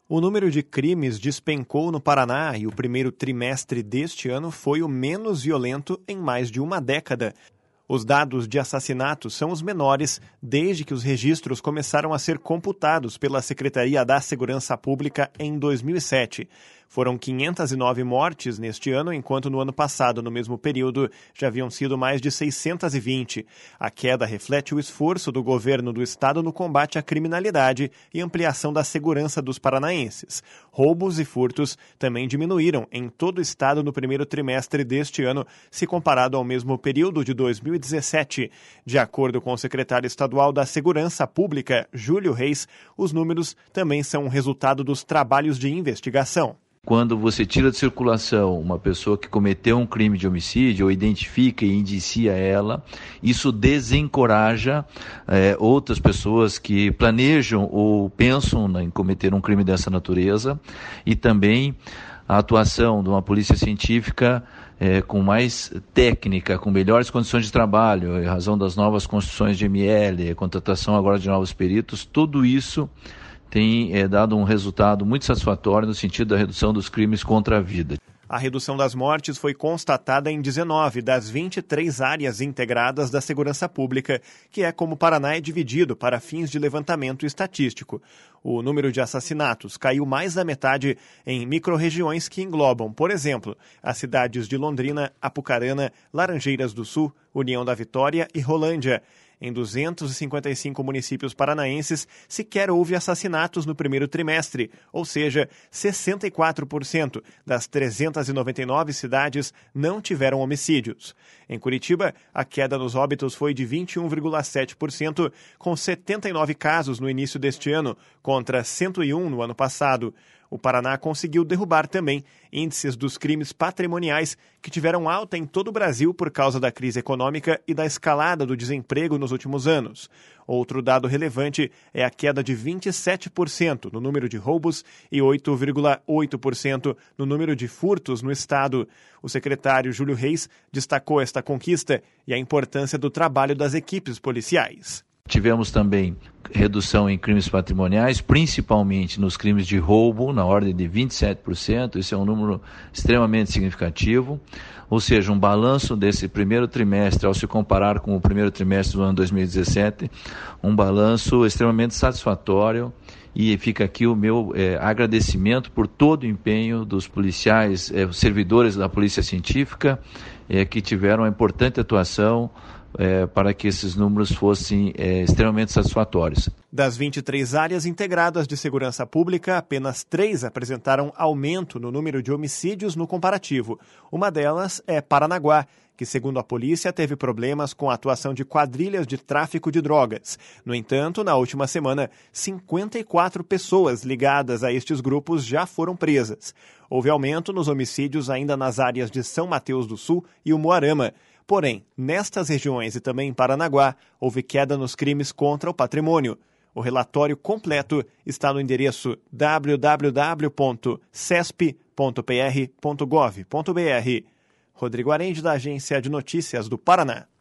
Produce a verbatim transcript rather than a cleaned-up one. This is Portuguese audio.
O número de crimes despencou no Paraná e o primeiro trimestre deste ano foi o menos violento em mais de uma década. Os dados de assassinatos são os menores desde que os registros começaram a ser computados pela Secretaria da Segurança Pública em dois mil e sete. Foram quinhentas e nove mortes neste ano, enquanto no ano passado, no mesmo período, já haviam sido mais de seiscentas e vinte. A queda reflete o esforço do governo do estado no combate à criminalidade e ampliação da segurança dos paranaenses. Roubos e furtos também diminuíram em todo o estado no primeiro trimestre deste ano, se comparado ao mesmo período de dois mil e dezessete. De acordo com o secretário estadual da Segurança Pública, Júlio Reis, os números também são resultado dos trabalhos de investigação. Quando você tira de circulação uma pessoa que cometeu um crime de homicídio, ou identifica e indicia ela, isso desencoraja é, outras pessoas que planejam ou pensam em cometer um crime dessa natureza, e também a atuação de uma polícia científica é, com mais técnica, com melhores condições de trabalho, em razão das novas construções de M L, a contratação agora de novos peritos, tudo isso tem é, dado um resultado muito satisfatório no sentido da redução dos crimes contra a vida. A redução das mortes foi constatada em dezenove das vinte e três áreas integradas da segurança pública, que é como o Paraná é dividido para fins de levantamento estatístico. O número de assassinatos caiu mais da metade em microrregiões que englobam, por exemplo, as cidades de Londrina, Apucarana, Laranjeiras do Sul, União da Vitória e Rolândia. Em duzentos e cinquenta e cinco municípios paranaenses, sequer houve assassinatos no primeiro trimestre, ou seja, sessenta e quatro por cento das trezentas e noventa e nove cidades não tiveram homicídios. Em Curitiba, a queda nos óbitos foi de vinte e um vírgula sete por cento, com setenta e nove casos no início deste ano, contra cento e um no ano passado. O Paraná conseguiu derrubar também índices dos crimes patrimoniais que tiveram alta em todo o Brasil por causa da crise econômica e da escalada do desemprego nos últimos anos. Outro dado relevante é a queda de vinte e sete por cento no número de roubos e oito vírgula oito por cento no número de furtos no estado. O secretário Júlio Reis destacou esta conquista e a importância do trabalho das equipes policiais. Tivemos também redução em crimes patrimoniais, principalmente nos crimes de roubo, na ordem de vinte e sete por cento. Isso é um número extremamente significativo. Ou seja, um balanço desse primeiro trimestre, ao se comparar com o primeiro trimestre do ano dois mil e dezessete, um balanço extremamente satisfatório. E fica aqui o meu é, agradecimento por todo o empenho dos policiais, é, servidores da Polícia Científica, é, que tiveram uma importante atuação É, para que esses números fossem é, extremamente satisfatórios. Das vinte e três áreas integradas de segurança pública, apenas três apresentaram aumento no número de homicídios no comparativo. Uma delas é Paranaguá, que, segundo a polícia, teve problemas com a atuação de quadrilhas de tráfico de drogas. No entanto, na última semana, cinquenta e quatro pessoas ligadas a estes grupos já foram presas. Houve aumento nos homicídios ainda nas áreas de São Mateus do Sul e Umuarama. Porém, nestas regiões e também em Paranaguá, houve queda nos crimes contra o patrimônio. O relatório completo está no endereço w w w ponto cesp ponto p r ponto gov ponto b r. Rodrigo Arende, da Agência de Notícias do Paraná.